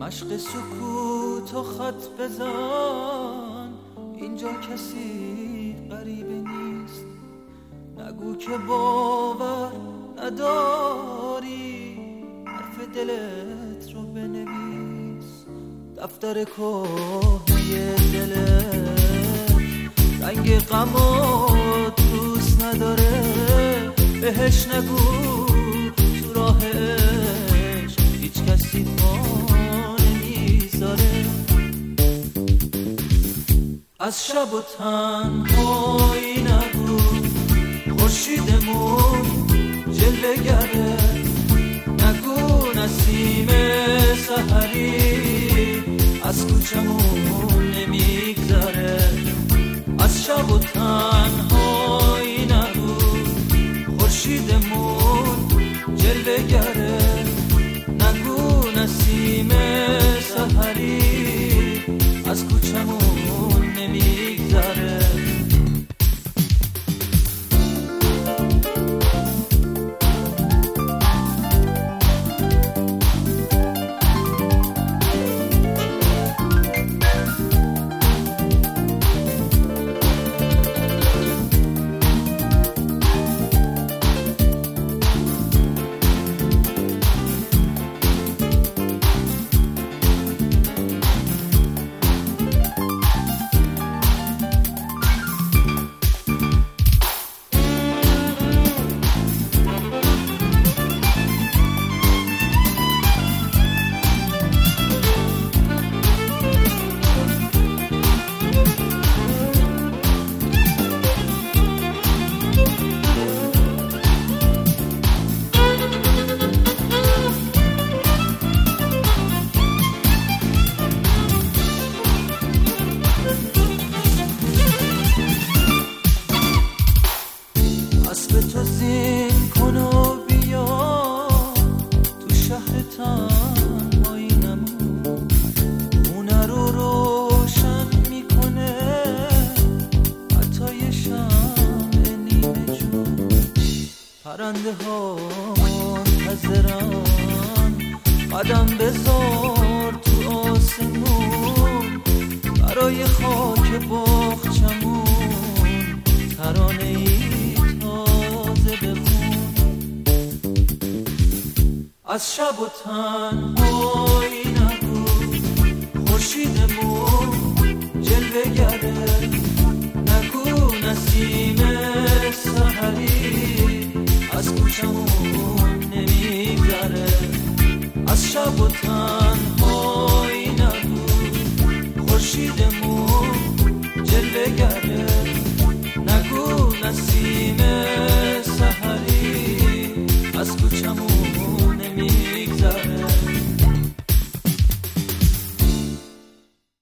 مشق سکوت و خط بزن، اینجا کسی غریبه نیست. نگو که باور نداری، حرف دلت رو بنویس. دفتر کهنه دلت رنگ غمات دوست نداره، بهش نگو تو راه عشق هیچ کسی پا نمیذاره. از شب و تنهایی نگو، خورشیدمون جلوه گره. نگو نسیم سحری از کوچمون نمیگذره. از شب و تنهایی نگو، خورشیدمون جلوه گره. نگو نسیم سحری از کوچمون نمیگذره. اسب تو زین کن و بیا تو شهر تنهایی‌نمون. خونه رو روشن میکنه حتی یه شمع نیمه جون. پرنده ها منتظرن، قدم بذار تو آسمون. برای خاک باغچمون ترانه ای از شب و تنهایی نگو، خورشیدمون جلوه گره. نگو نسیم سحری از کوچمون نمیگذره. از شب و